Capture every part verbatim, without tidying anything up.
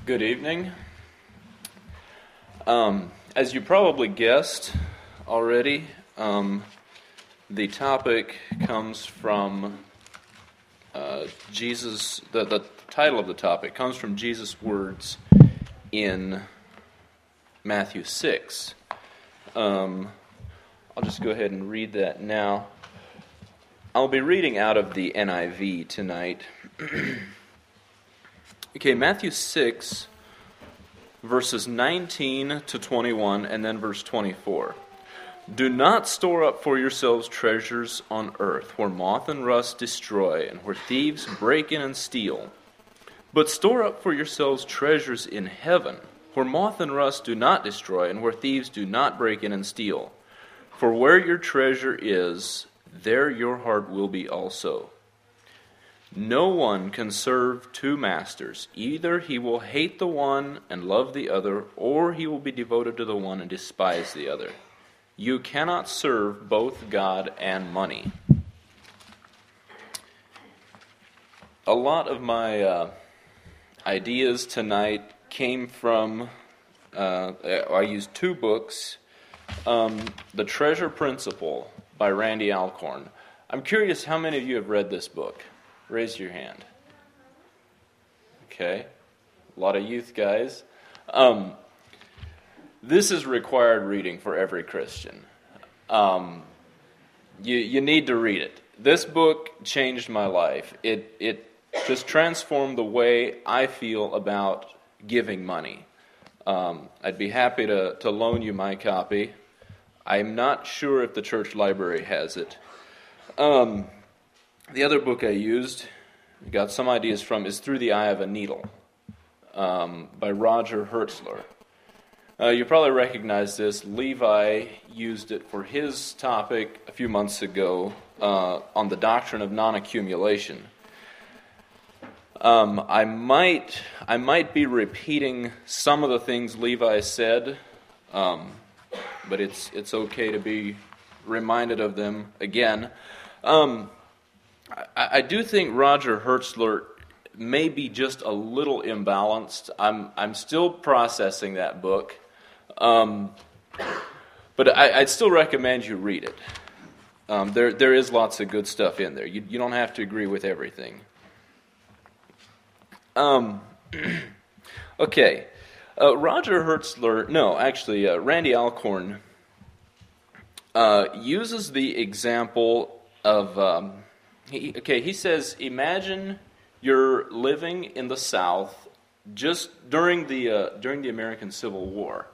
Good evening. Um, as you probably guessed already, um, the topic comes from uh, Jesus, the, the title of the topic comes from Jesus' words in Matthew six. Um, I'll just go ahead and read that now. I'll be reading out of the N I V tonight. Okay, Matthew six, verses nineteen to twenty-one, and then verse twenty-four. Do not store up for yourselves treasures on earth, where moth and rust destroy, and where thieves break in and steal. But store up for yourselves treasures in heaven, where moth and rust do not destroy, and where thieves do not break in and steal. For where your treasure is, there your heart will be also. No one can serve two masters. Either he will hate the one and love the other, or he will be devoted to the one and despise the other. You cannot serve both God and money. A lot of my uh, ideas tonight came from, uh, I used two books, um, The Treasure Principle by Randy Alcorn. I'm curious how many of you have read this book? Raise your hand. Okay. A lot of youth guys. Um, this is required reading for every Christian. Um, you you need to read it. This book changed my life. It it just transformed the way I feel about giving money. Um, I'd be happy to, to loan you my copy. I'm not sure if the church library has it. Um... The other book I used, got some ideas from, is Through the Eye of a Needle um, by Roger Hertzler. Uh, you probably recognize this. Levi used it for his topic a few months ago uh, on the doctrine of non-accumulation. Um, I might I might be repeating some of the things Levi said, um, but it's it's okay to be reminded of them again. Um, I, I do think Roger Hertzler may be just a little imbalanced. I'm I'm still processing that book, um, but I, I'd still recommend you read it. Um, there there is lots of good stuff in there. You you don't have to agree with everything. Um, okay, uh, Roger Hertzler. No, actually, uh, Randy Alcorn uh, uses the example of. Um, He, okay, he says, imagine you're living in the South just during the uh, during the American Civil War.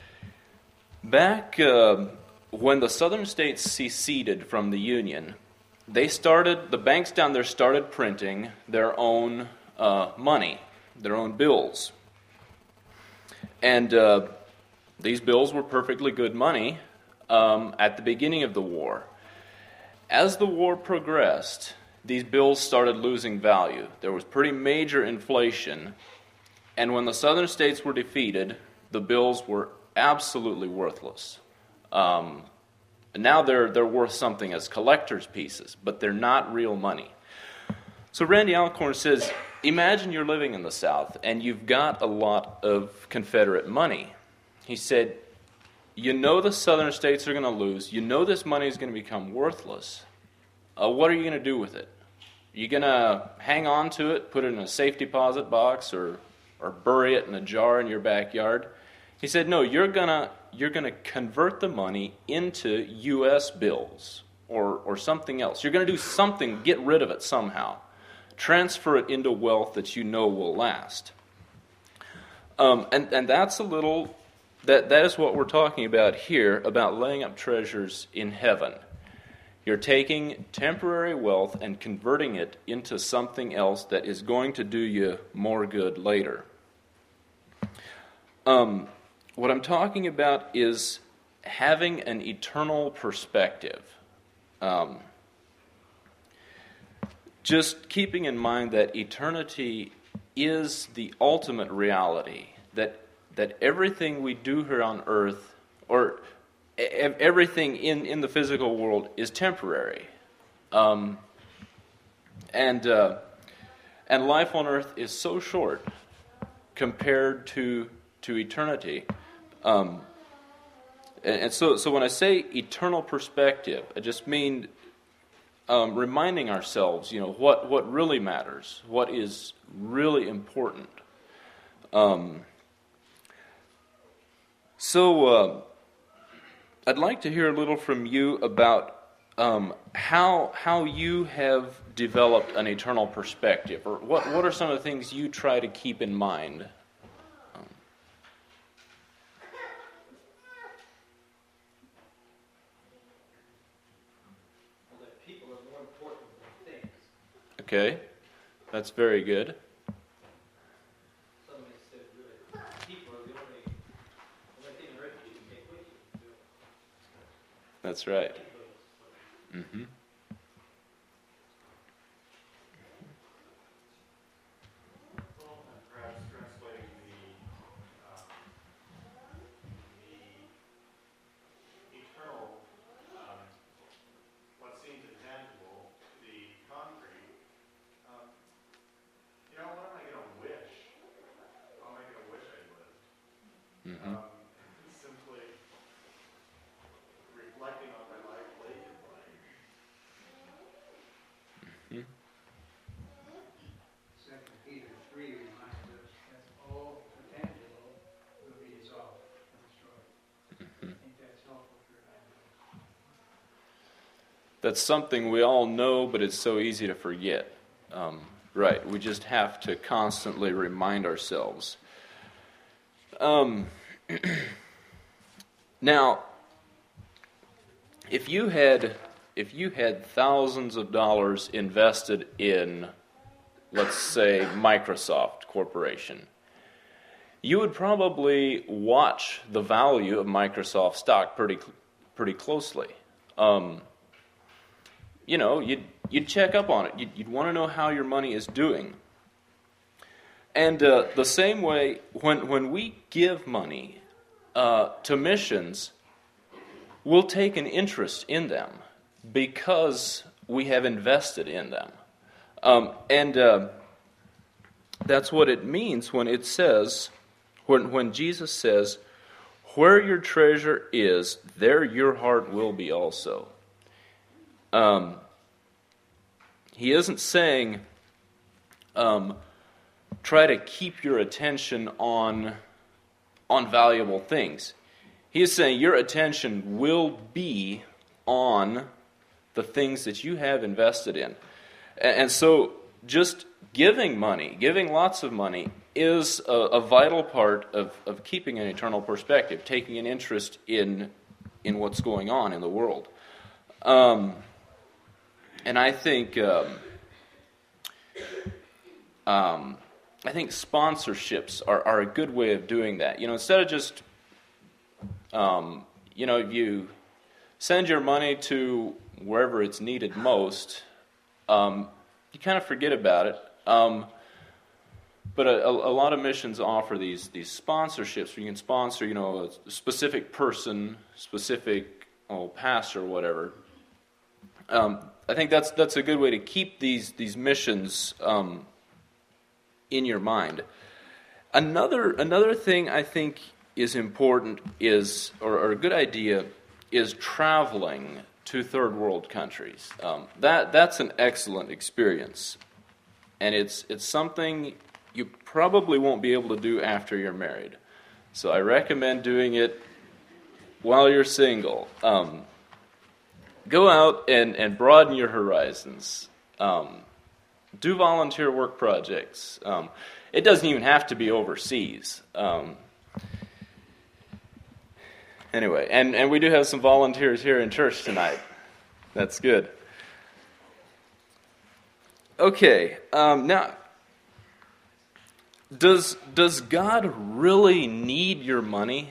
Back uh, when the Southern states seceded from the Union, they started the banks down there started printing their own uh, money, their own bills, and uh, these bills were perfectly good money um, at the beginning of the war. As the war progressed, these bills started losing value. There was pretty major inflation, and when the Southern states were defeated, the bills were absolutely worthless. Um, now they're they're worth something as collector's pieces, but they're not real money. So Randy Alcorn says, imagine you're living in the South, and you've got a lot of Confederate money. He said, you know the Southern states are going to lose. You know this money is going to become worthless. Uh, what are you going to do with it? Are you going to hang on to it, put it in a safe deposit box, or or bury it in a jar in your backyard? He said, no, you're going to you're going to convert the money into U S bills or or something else. You're going to do something, get rid of it somehow. Transfer it into wealth that you know will last. Um, and, and that's a little... That that is what we're talking about here, about laying up treasures in heaven. You're taking temporary wealth and converting it into something else that is going to do you more good later. Um, what I'm talking about is having an eternal perspective. Um, just keeping in mind that eternity is the ultimate reality, that that everything we do here on earth, or everything in, in the physical world, is temporary. Um, and uh, and life on earth is so short compared to to eternity. Um, and, and so, so when I say eternal perspective, I just mean um, reminding ourselves, you know, what, what really matters, what is really important. Um, so uh, I'd like to hear a little from you about um, how how you have developed an eternal perspective, or what, what are some of the things you try to keep in mind? Um, well, that people are more important than things. okay, that's very good. Somebody said, really, people are the only, only thing on earth you can take with you. That's right. Mm-hmm. Well, and perhaps translating the, um, the eternal, um, what seems intangible, to the concrete. Um, you know, what am I going to wish? How am I going to wish I lived? Mm-hmm. Um, simply reflecting on my life late in life. Mm-hmm. Second Peter three reminds us that all the tangible will be dissolved and destroyed. Mm-hmm. I think that's helpful for that. That's something we all know, but it's so easy to forget. Um, right, we just have to constantly remind ourselves. Um, now, if you had if you had thousands of dollars invested in, let's say, Microsoft Corporation, you would probably watch the value of Microsoft stock pretty pretty closely. Um, you know, you'd you'd check up on it. You'd, you'd want to know how your money is doing. And uh, the same way, when when we give money uh, to missions, we'll take an interest in them because we have invested in them. Um, and uh, that's what it means when it says, when when Jesus says, "Where your treasure is, there your heart will be also." Um, he isn't saying, um, try to keep your attention on, on valuable things. He is saying your attention will be on the things that you have invested in. And, and so just giving money, giving lots of money, is a, a vital part of, of keeping an eternal perspective, taking an interest in, in what's going on in the world. Um, and I think... Um, um, I think sponsorships are, are a good way of doing that. You know, instead of just, um, you know, you send your money to wherever it's needed most, um, you kind of forget about it. Um, but a, a lot of missions offer these these sponsorships where you can sponsor, you know, a specific person, specific oh, pastor, or whatever. Um, I think that's that's a good way to keep these these missions Um, in your mind. Another another thing I think is important is, or, or a good idea, is traveling to third world countries. Um, that that's an excellent experience, and it's it's something you probably won't be able to do after you're married. So I recommend doing it while you're single. Um, go out and, and broaden your horizons. Um, Do volunteer work projects. Um, it doesn't even have to be overseas. Um, anyway, and, and we do have some volunteers here in church tonight. That's good. Okay, um, now, does does God really need your money?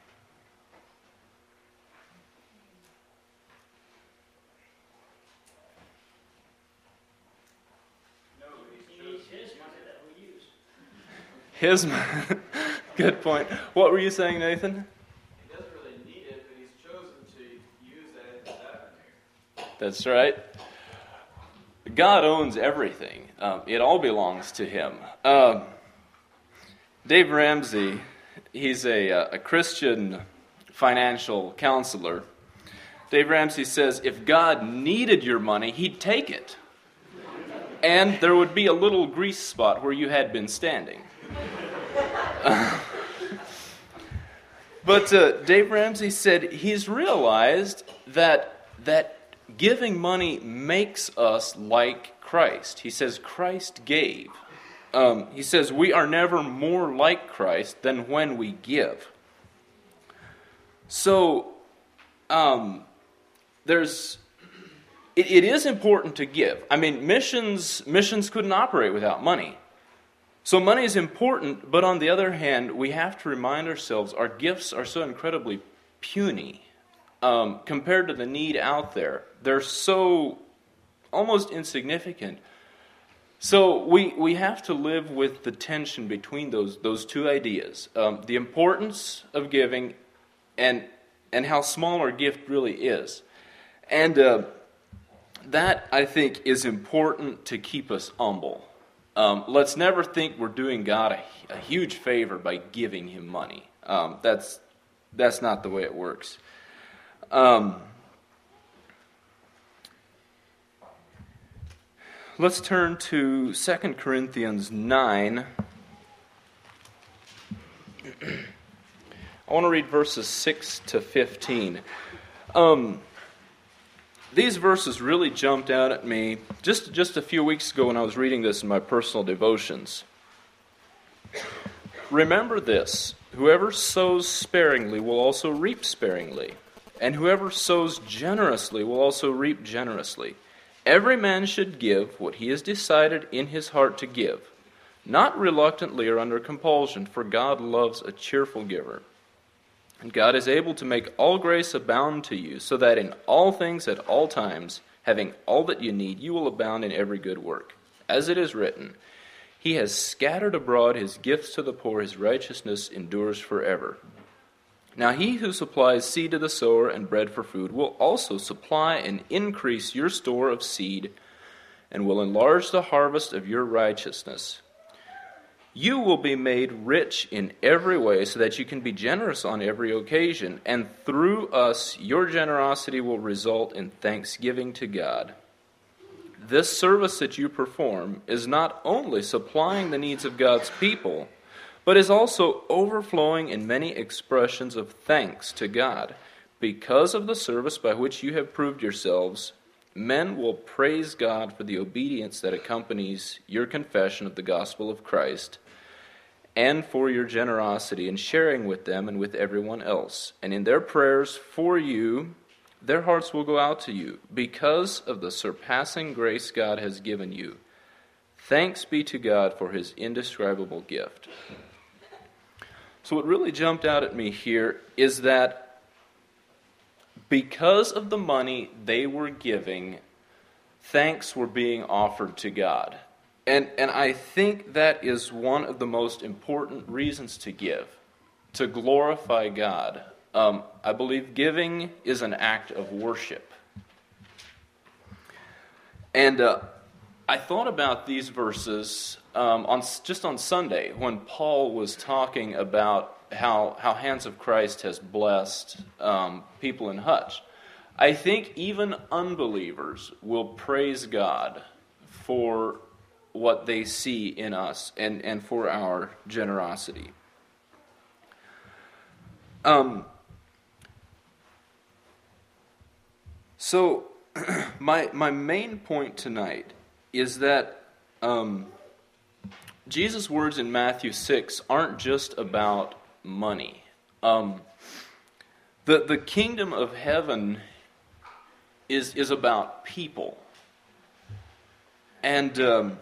His, good point. What were you saying, Nathan? He doesn't really need it, but he's chosen to use that as an avenue. That's right. God owns everything. Um, it all belongs to Him. Um, Dave Ramsey, he's a, a Christian financial counselor. Dave Ramsey says, if God needed your money, he'd take it. And there would be a little grease spot where you had been standing. Uh, but uh, Dave Ramsey said he's realized that that giving money makes us like Christ. He says Christ gave. Um, he says we are never more like Christ than when we give. So, um, there's, it, it is important to give. I mean, missions, missions couldn't operate without money. So money is important, but on the other hand, we have to remind ourselves our gifts are so incredibly puny um, compared to the need out there. They're so almost insignificant. So we, we have to live with the tension between those those two ideas. Um, the importance of giving and and how small our gift really is. And uh, that, I think, is important to keep us humble. Um, let's never think we're doing God a, a huge favor by giving Him money. Um, that's that's not the way it works. Um, let's turn to Second Corinthians nine. I want to read verses six to fifteen. Um, these verses really jumped out at me just, just a few weeks ago when I was reading this in my personal devotions. Remember this, whoever sows sparingly will also reap sparingly, and whoever sows generously will also reap generously. Every man should give what he has decided in his heart to give, not reluctantly or under compulsion, for God loves a cheerful giver. And God is able to make all grace abound to you, so that in all things at all times, having all that you need, you will abound in every good work. As it is written, He has scattered abroad His gifts to the poor, His righteousness endures forever. Now He who supplies seed to the sower and bread for food will also supply and increase your store of seed, and will enlarge the harvest of your righteousness. You will be made rich in every way so that you can be generous on every occasion, and through us your generosity will result in thanksgiving to God. This service that you perform is not only supplying the needs of God's people, but is also overflowing in many expressions of thanks to God. Because of the service by which you have proved yourselves, men will praise God for the obedience that accompanies your confession of the gospel of Christ, and for your generosity in sharing with them and with everyone else. And in their prayers for you, their hearts will go out to you because of the surpassing grace God has given you. Thanks be to God for His indescribable gift. So what really jumped out at me here is that because of the money they were giving, thanks were being offered to God. And and I think that is one of the most important reasons to give, to glorify God. Um, I believe giving is an act of worship. And uh, I thought about these verses um, on just on Sunday when Paul was talking about how, how Hands of Christ has blessed um, people in Hutch. I think even unbelievers will praise God for what they see in us and, and for our generosity. Um, so, my my main point tonight is that um, Jesus' words in Matthew six aren't just about money. Um, the the kingdom of heaven is is about people, and. Um,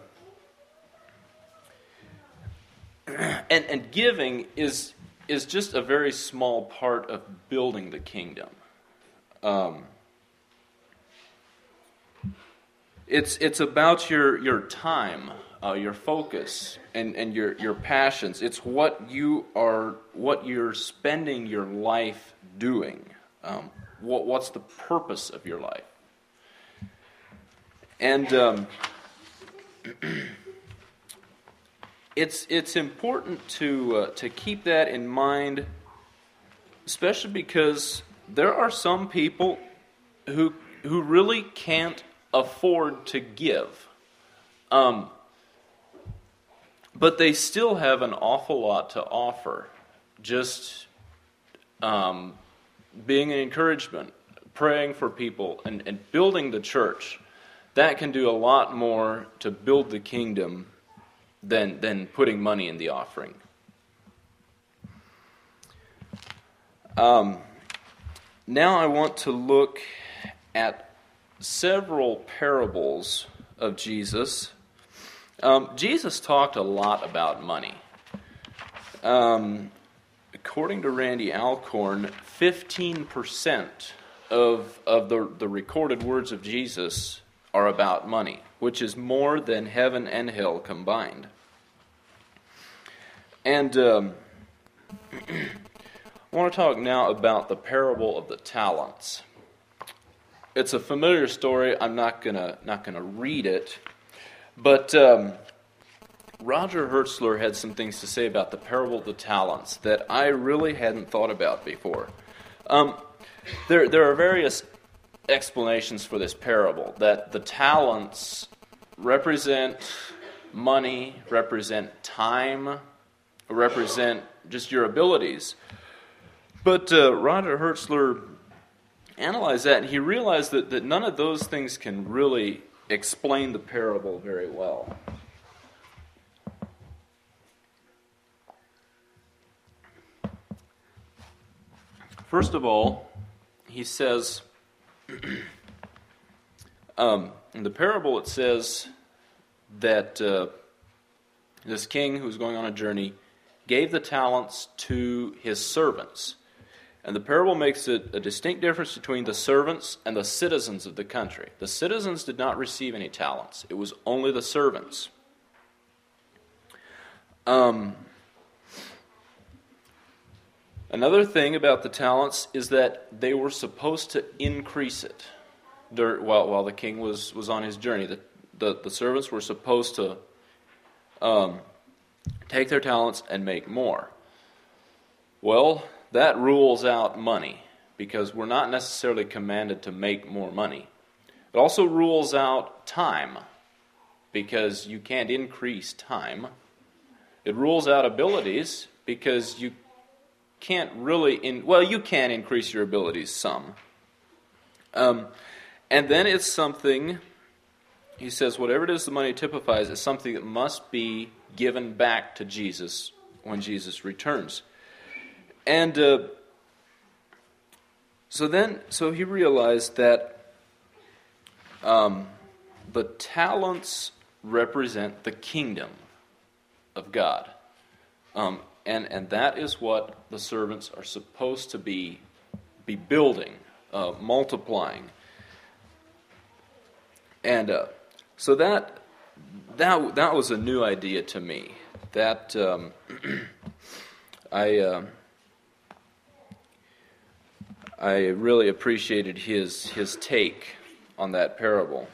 And, and giving is is just a very small part of building the kingdom. Um, it's it's about your your time, uh, your focus, and, and your, your passions. It's what you are what you're spending your life doing. Um, what what's the purpose of your life? And um, it's it's important to uh, to keep that in mind, especially because there are some people who who really can't afford to give, um, but they still have an awful lot to offer. Just um, being an encouragement, praying for people, and, and building the church, that can do a lot more to build the kingdom than than putting money in the offering. Um, now I want to look at several parables of Jesus. Um, Jesus talked a lot about money. Um, according to Randy Alcorn, fifteen percent of, of the, the recorded words of Jesus are about money, which is more than heaven and hell combined. And um, I want to talk now about the parable of the talents. It's a familiar story. I'm not gonna not gonna read it, but um, Roger Hertzler had some things to say about the parable of the talents that I really hadn't thought about before. Um, there there are various explanations for this parable, that the talents represent money, represent time, represent just your abilities. But uh, Roger Hertzler analyzed that, and he realized that, that none of those things can really explain the parable very well. First of all, he says, um, in the parable it says that uh, this king who was going on a journey gave the talents to his servants. And the parable makes a, a distinct difference between the servants and the citizens of the country. The citizens did not receive any talents. It was only the servants. Um, another thing about the talents is that they were supposed to increase it during, while, while the king was, was on his journey. The, the, the servants were supposed to um, take their talents and make more. Well, that rules out money, because we're not necessarily commanded to make more money. It also rules out time, because you can't increase time. It rules out abilities, because you can't really, in, well, you can increase your abilities some. Um, and then it's something, he says, whatever it is the money typifies is something that must be given back to Jesus when Jesus returns. And uh, so then, so he realized that um, the talents represent the kingdom of God. Um, and, and that is what the servants are supposed to be, be building, uh, multiplying. And uh, so that, that, that was a new idea to me. That um, I... Uh, I really appreciated his his take on that parable.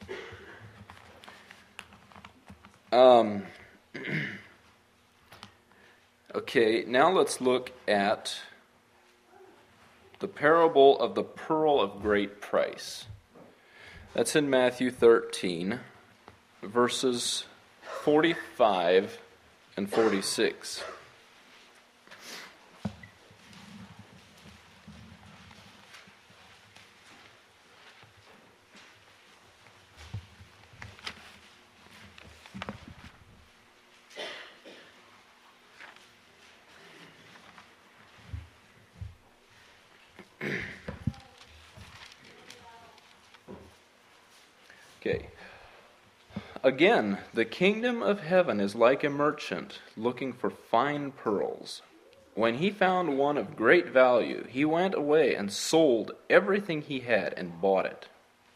Um, okay, now let's look at the parable of the pearl of great price. That's in Matthew thirteen, verses forty-five and forty-six. Okay. Again, the kingdom of heaven is like a merchant looking for fine pearls. When he found one of great value, he went away and sold everything he had and bought it.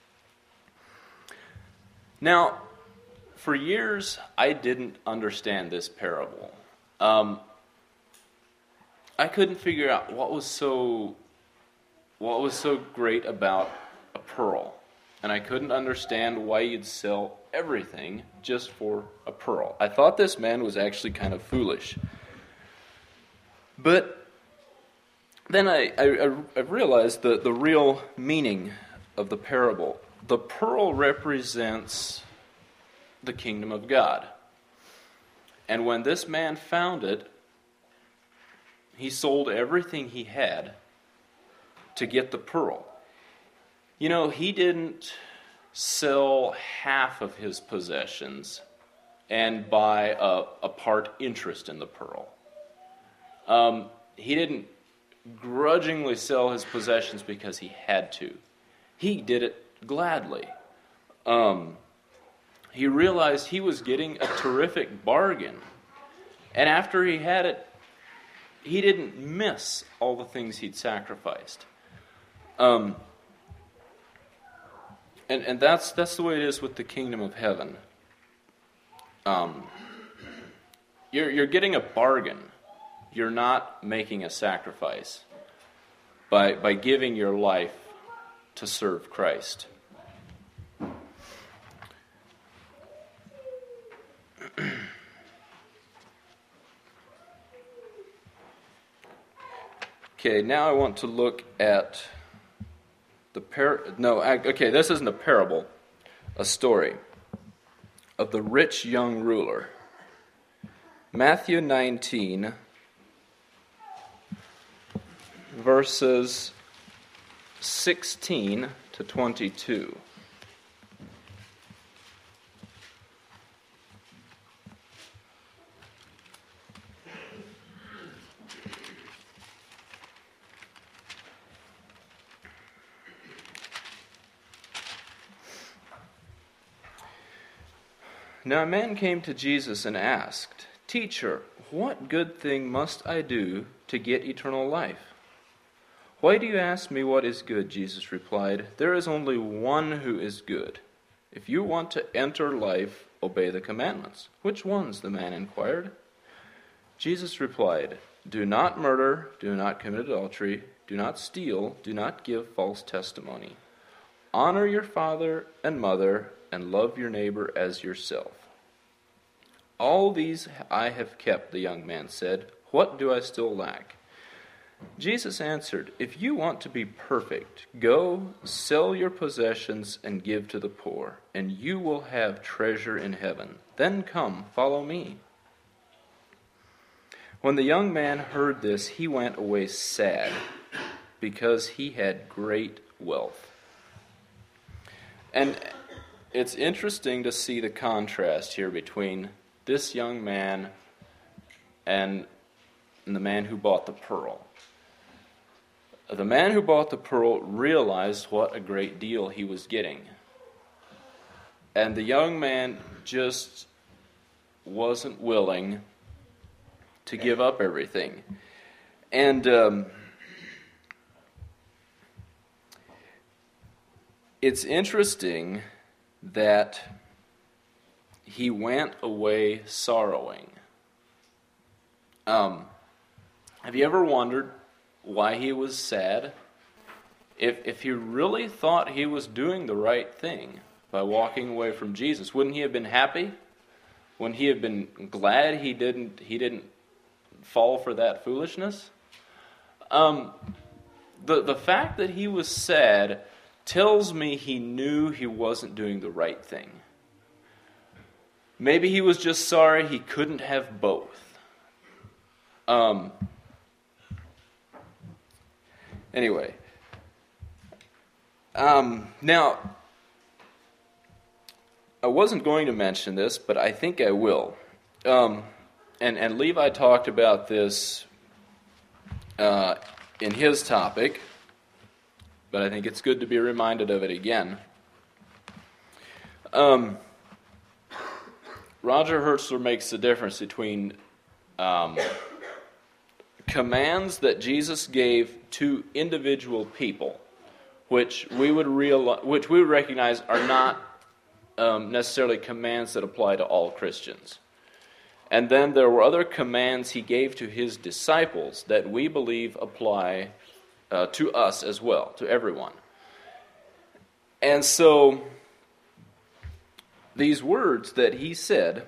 Now, for years, I didn't understand this parable. Um, I couldn't figure out what was so, what was so great about a pearl. and I couldn't understand why you'd sell everything just for a pearl. I thought this man was actually kind of foolish. But then I, I, I realized the, the real meaning of the parable. The pearl represents the kingdom of God. And when this man found it, he sold everything he had to get the pearl. You know, he didn't sell half of his possessions and buy a, a part interest in the pearl. Um, he didn't grudgingly sell his possessions because he had to. He did it gladly. Um, he realized he was getting a terrific bargain. And after he had it, he didn't miss all the things he'd sacrificed. Um, and and that's that's the way it is with the kingdom of heaven. Um, you're you're getting a bargain. You're not making a sacrifice by by giving your life to serve Christ. Okay, now I want to look at the par. No, I, okay, this isn't a parable, a story of the rich young ruler. Matthew nineteen, verses sixteen to twenty-two. Now a man came to Jesus and asked, "Teacher, what good thing must I do to get eternal life?" "Why do you ask me what is good?" Jesus replied. "There is only one who is good. If you want to enter life, obey the commandments." "Which ones?" the man inquired. Jesus replied, "Do not murder, do not commit adultery, do not steal, do not give false testimony. Honor your father and mother, and love your neighbor as yourself." "All these I have kept," the young man said. "What do I still lack?" Jesus answered, "If you want to be perfect, go, sell your possessions and give to the poor, and you will have treasure in heaven. Then come, follow me." When the young man heard this, he went away sad, because he had great wealth. And it's interesting to see the contrast here between this young man and the man who bought the pearl. The man who bought the pearl realized what a great deal he was getting. And the young man just wasn't willing to give up everything. And um, it's interesting that he went away sorrowing. Um, have you ever wondered why he was sad? If if he really thought he was doing the right thing by walking away from Jesus, wouldn't he have been happy? Wouldn't he have been glad he didn't he didn't fall for that foolishness? Um, the the fact that he was sad tells me he knew he wasn't doing the right thing. Maybe he was just sorry he couldn't have both. Um. Anyway. Um, now, I wasn't going to mention this, but I think I will. Um, and, and Levi talked about this uh, in his topic, but I think it's good to be reminded of it again. Um, Roger Hertzler makes the difference between um, commands that Jesus gave to individual people, which we would realize, which we would recognize are not um, necessarily commands that apply to all Christians. And then there were other commands he gave to his disciples that we believe apply uh, to us as well, to everyone. And so, these words that he said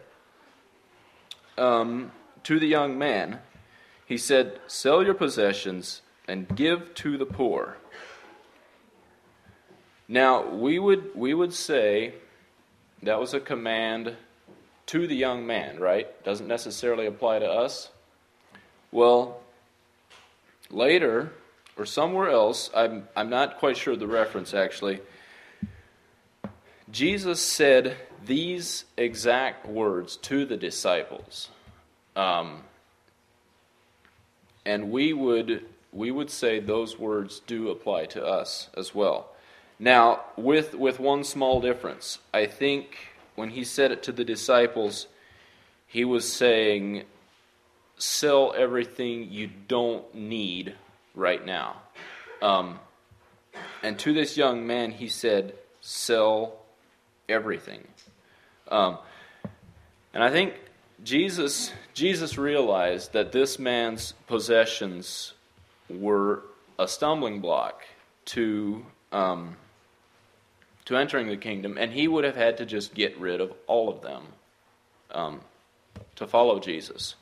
um, to the young man, he said, "Sell your possessions and give to the poor." Now, we would we would say that was a command to the young man, right? Doesn't necessarily apply to us. Well, later, or somewhere else, I'm I'm not quite sure the reference actually, Jesus said these exact words to the disciples. Um, and we would we would say those words do apply to us as well. Now, with with one small difference. I think when he said it to the disciples, he was saying, sell everything you don't need right now. Um, and to this young man, he said, sell everything. Um, and I think Jesus Jesus realized that this man's possessions were a stumbling block to um, to entering the kingdom, and he would have had to just get rid of all of them um, to follow Jesus.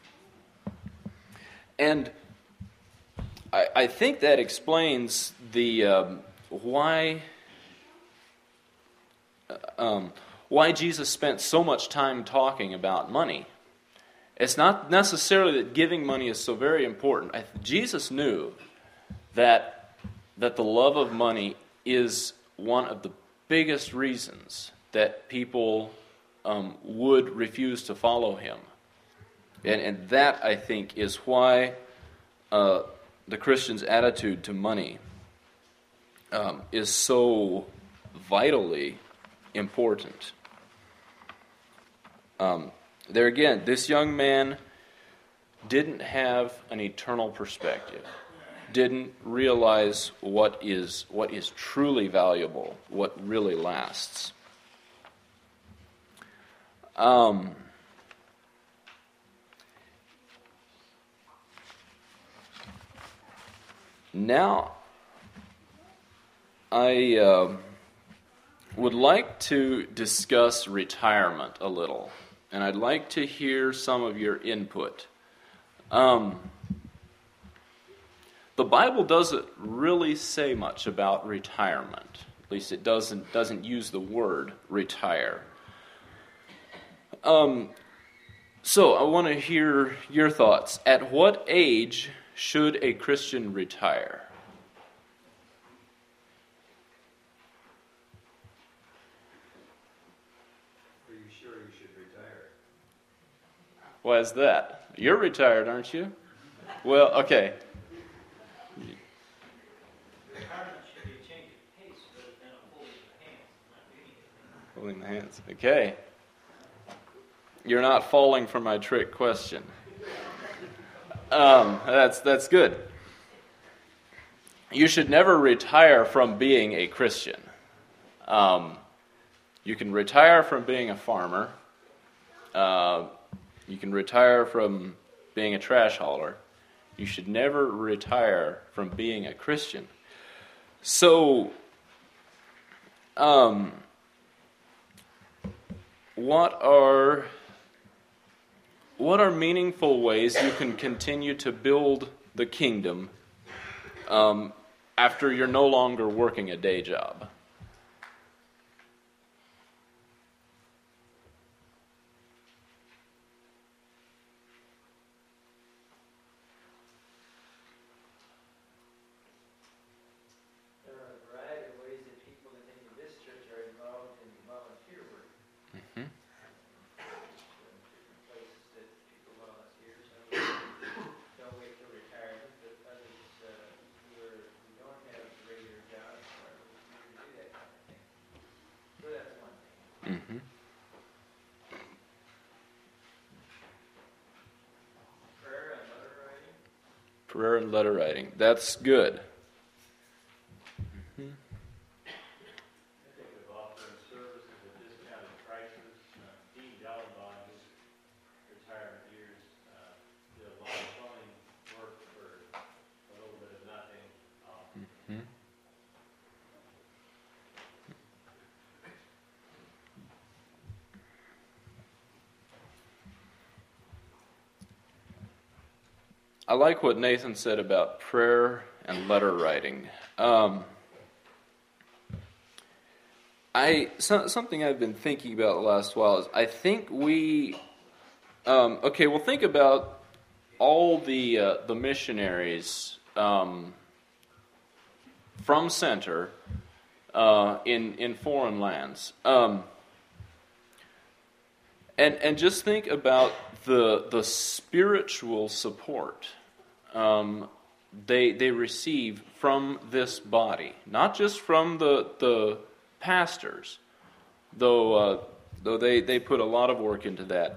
And I, I think that explains the um, why um, why Jesus spent so much time talking about money. It's not necessarily that giving money is so very important. I, Jesus knew that that the love of money is one of the biggest reasons that people um, would refuse to follow him. And, and that, I think, is why uh, the Christian's attitude to money um, is so vitally important. Um, there again, this young man didn't have an eternal perspective, didn't realize what is what is truly valuable, what really lasts. Um, now, I uh, would like to discuss retirement a little, and I'd like to hear some of your input. Um, the Bible doesn't really say much about retirement. At least it doesn't doesn't use the word retire. Um, so I want to hear your thoughts. At what age should a Christian retire? Are you sure you should retire? Why is that? You're retired, aren't you? Well, okay. Retirement should be a change of pace rather than a holding of the hands, not doing anything. Holding the hands. Okay. You're not falling for my trick question. Um, that's that's good. You should never retire from being a Christian. Um, you can retire from being a farmer. Uh, you can retire from being a trash hauler. You should never retire from being a Christian. So, um, what are what are meaningful ways you can continue to build the kingdom um, after you're no longer working a day job? There are a variety of ways that people that think of this church are involved in volunteer work. Mm-hmm. Different places that people volunteer. Some don't wait till retirement, but others uh, who, are, who don't have regular jobs are eager to do that kind of thing. So that's one thing. Mm-hmm. Prayer and letter writing. Prayer and letter writing. That's good. Mm-hmm. I think of offering services at discounted prices. Uh, Dean Gallimbaugh, in his retirement years, uh, did a lot of plumbing work for a little bit of nothing. Um, Mm-hmm. I like what Nathan said about prayer and letter writing. Um, I so, something I've been thinking about the last while is I think we um, okay. Well, think about all the uh, the missionaries um, from Center uh, in in foreign lands, um, and and just think about the the spiritual support um, they they receive from this body, not just from the the pastors, though uh, though they, they put a lot of work into that,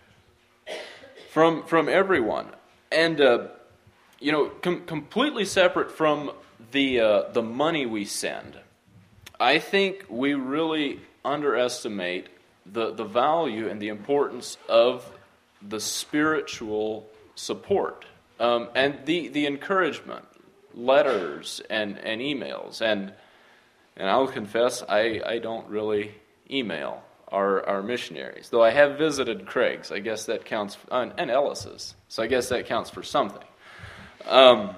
from from everyone, and uh, you know, com- completely separate from the uh, the money we send. I think we really underestimate the the value and the importance of the spiritual support um, and the the encouragement, letters and and emails and. And I'll confess, I, I don't really email our, our missionaries, though I have visited Craig's. I guess that counts, for, uh, and Ellis's. So I guess that counts for something. Um,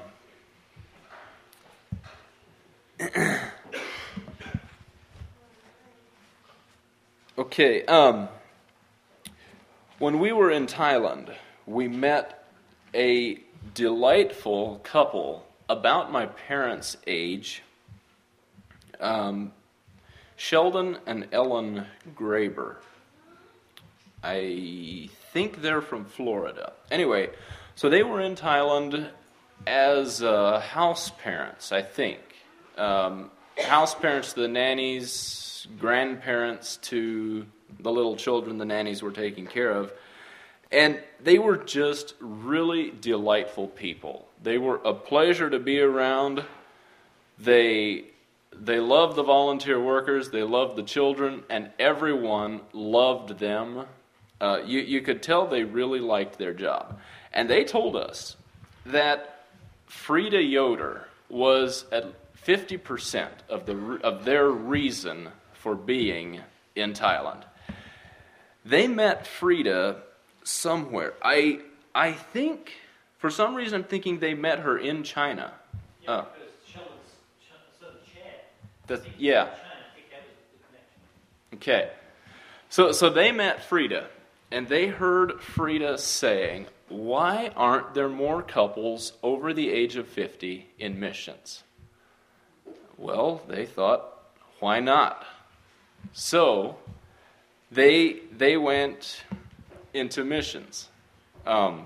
okay. Um, when we were in Thailand, we met a delightful couple about my parents' age. Um, Sheldon and Ellen Graber. I think they're from Florida. Anyway, so they were in Thailand as uh, house parents, I think. Um, house parents to the nannies, grandparents to the little children the nannies were taking care of. And they were just really delightful people. They were a pleasure to be around. They... They loved the volunteer workers, they loved the children, and everyone loved them. Uh, you, you could tell they really liked their job. And they told us that Frida Yoder was at fifty percent of the of their reason for being in Thailand. They met Frida somewhere. I I think, for some reason, I'm thinking they met her in China. Yeah, Uh, because Sheldon's son Chad. That's, yeah. China, I think that was the connection. Okay. So so they met Frida, and they heard Frida saying, "Why aren't there more couples over the age of fifty in missions?" Well, they thought, why not? So they they went into missions. Um,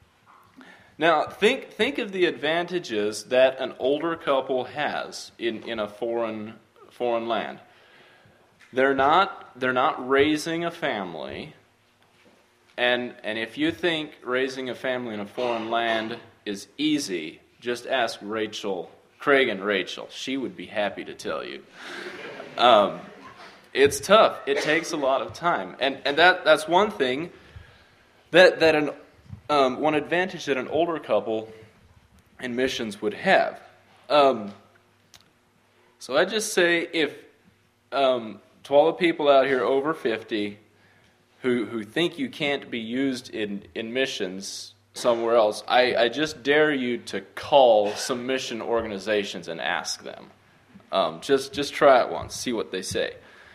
now think think of the advantages that an older couple has in, in a foreign foreign land. They're not they're not raising a family, and and if you think raising a family in a foreign land is easy, just ask Rachel, Craig and Rachel. She would be happy to tell you. Um, it's tough. It takes a lot of time, and and that that's one thing that that an um, one advantage that an older couple in missions would have. Um, so I just say if um, to all the people out here over fifty who who think you can't be used in, in missions somewhere else, I, I just dare you to call some mission organizations and ask them. Um, just just try it once, see what they say.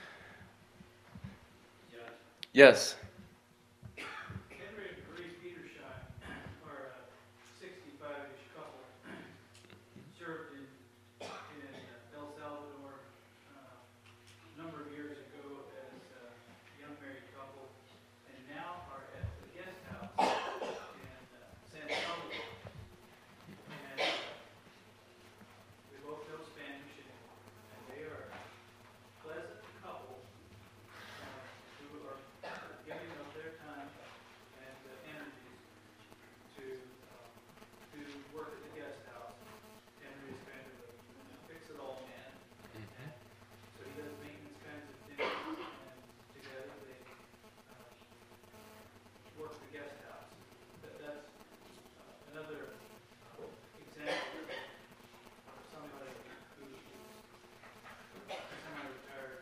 Yes. Henry and Grace Petershine are a sixty-five-ish couple, served in, in El Salvador uh, a number of years ago as a young married couple, and now are at the guest house in uh, San Salvador. And uh, we both know Spanish, and, and they are a pleasant couple uh, who are giving of their time and uh, energies to uh, to work at the guest house. Henry is kind of a fix-it-all man, and so he does maintenance kinds of things, and together they uh, work the guest house. That, that's uh, another uh, example of somebody who is semi-retired.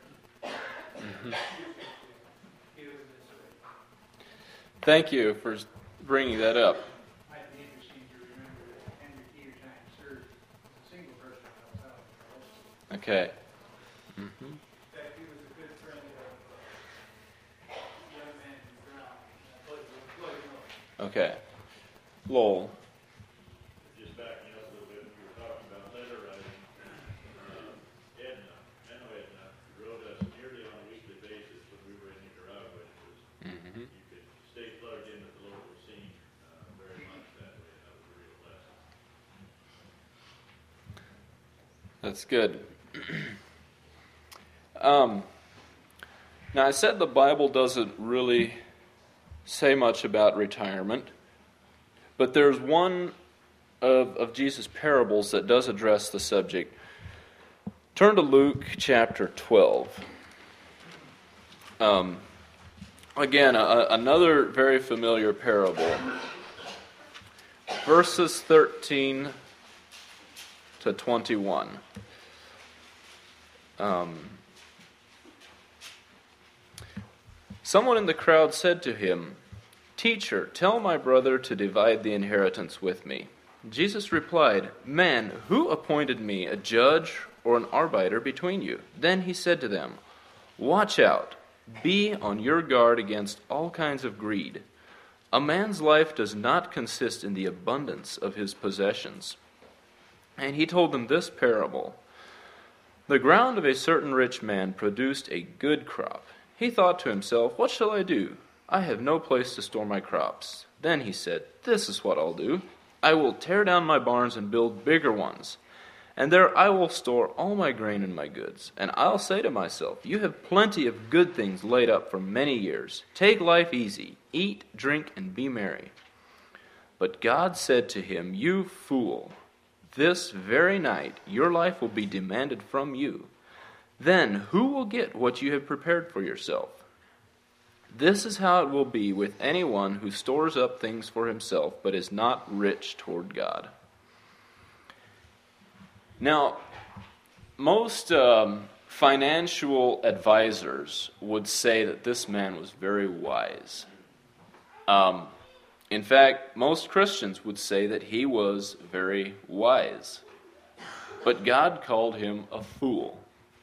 Thank you for bringing that up. Might be interesting to Okay. Mm-hmm. In fact, he was a good friend of uh, a young man who drowned. Uh, Floyd- Floyd Miller. Okay. Lowell. Just backing up a little bit, we were talking about letter writing. Uh, Edna, I know Edna, wrote us nearly on a weekly basis when we were in Nicaragua. It was, Mm-hmm. you could stay plugged in with the local scene uh, very much that way. That was a real blessing. That's good. um, now, I said the Bible doesn't really say much about retirement, but there's one of, of Jesus' parables that does address the subject. Turn to Luke chapter twelve. Um, again, a, another very familiar parable. Verses thirteen to twenty-one. Um, Someone in the crowd said to him, "Teacher, tell my brother to divide the inheritance with me." Jesus replied, "Man, who appointed me a judge or an arbiter between you?" Then he said to them, "Watch out. Be on your guard against all kinds of greed. A man's life does not consist in the abundance of his possessions." And he told them this parable. The ground of a certain rich man produced a good crop. He thought to himself, "What shall I do? I have no place to store my crops." Then he said, "This is what I'll do. I will tear down my barns and build bigger ones. And there I will store all my grain and my goods. And I'll say to myself, you have plenty of good things laid up for many years. Take life easy. Eat, drink, and be merry." But God said to him, "You fool, this very night your life will be demanded from you. Then who will get what you have prepared for yourself? This is how it will be with anyone who stores up things for himself, but is not rich toward God." Now, most um, financial advisors would say that this man was very wise. Um, in fact, most Christians would say that he was very wise. But God called him a fool.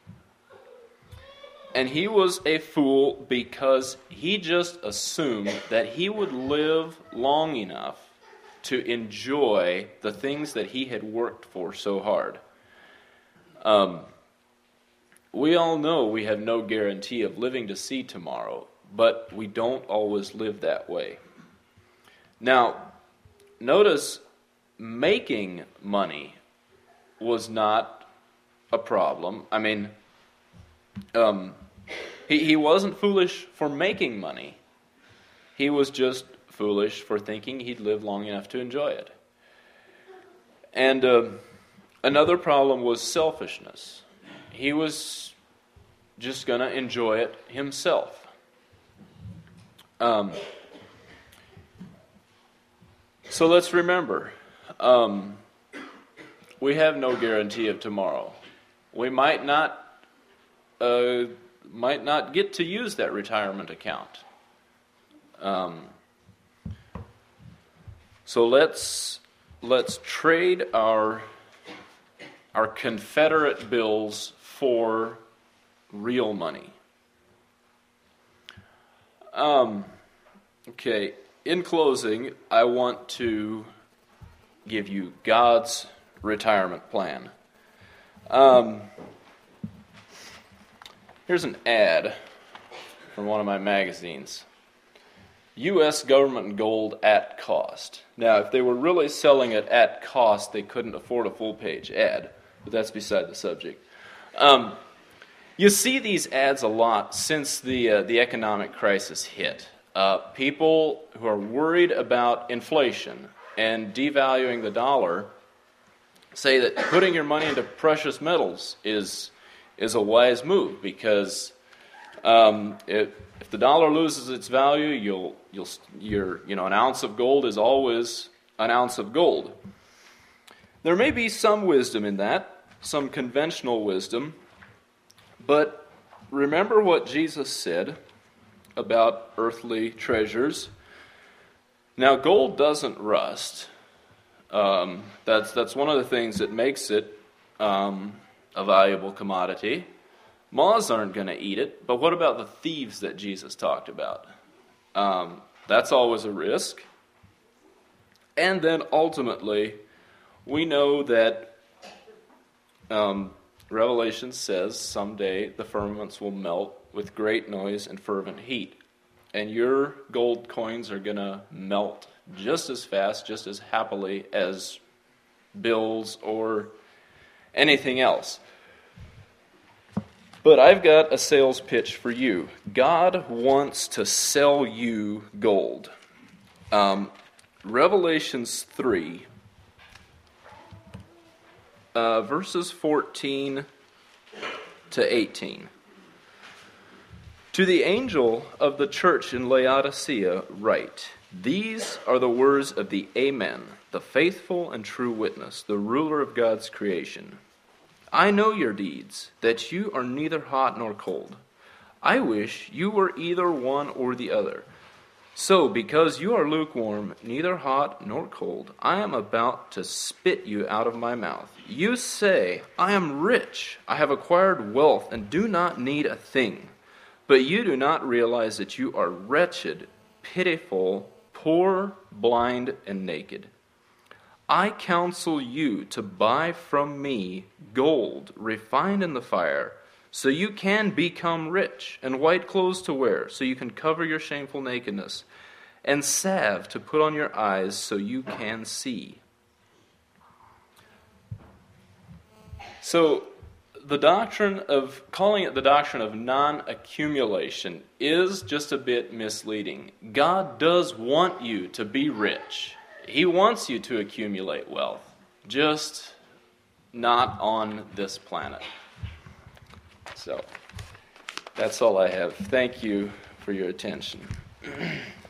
And he was a fool because he just assumed that he would live long enough to enjoy the things that he had worked for so hard. Um, we all know we have no guarantee of living to see tomorrow, but we don't always live that way. Now, notice making money was not a problem. I mean, um, he, he wasn't foolish for making money. He was just foolish for thinking he'd live long enough to enjoy it. And uh, another problem was selfishness. He was just going to enjoy it himself. Um, so let's remember, um, we have no guarantee of tomorrow. We might not uh, might not get to use that retirement account. Um, so let's let's trade our our Confederate bills for real money. Um, okay, in closing, I want to give you God's retirement plan. Um, here's an ad from one of my magazines. U S government gold at cost. Now, if they were really selling it at cost, they couldn't afford a full-page ad, but that's beside the subject. Um, you see these ads a lot since the uh, the economic crisis hit. Uh, people who are worried about inflation and devaluing the dollar say that putting your money into precious metals is is a wise move because um, it, if the dollar loses its value, you'll you'll your you know an ounce of gold is always an ounce of gold. There may be some wisdom in that, some conventional wisdom, but remember what Jesus said about earthly treasures. Now, gold doesn't rust. Um, that's that's one of the things that makes it um, a valuable commodity. Moths aren't going to eat it, but what about the thieves that Jesus talked about? Um, that's always a risk. And then ultimately, we know that um, Revelation says someday the firmaments will melt with great noise and fervent heat. And your gold coins are going to melt just as fast, just as happily as bills or anything else. But I've got a sales pitch for you. God wants to sell you gold. Um, Revelations three, uh, verses fourteen to eighteen. To the angel of the church in Laodicea write, these are the words of the Amen, the faithful and true witness, the ruler of God's creation. I know your deeds, that you are neither hot nor cold. I wish you were either one or the other. So, because you are lukewarm, neither hot nor cold, I am about to spit you out of my mouth. You say, I am rich, I have acquired wealth, and do not need a thing. But you do not realize that you are wretched, pitiful, poor, blind, and naked. I counsel you to buy from me gold refined in the fire, so you can become rich, and white clothes to wear, so you can cover your shameful nakedness, and salve to put on your eyes, so you can see. So, the doctrine of, calling it the doctrine of non-accumulation is just a bit misleading. God does want you to be rich. He wants you to accumulate wealth, just not on this planet. So, that's all I have. Thank you for your attention.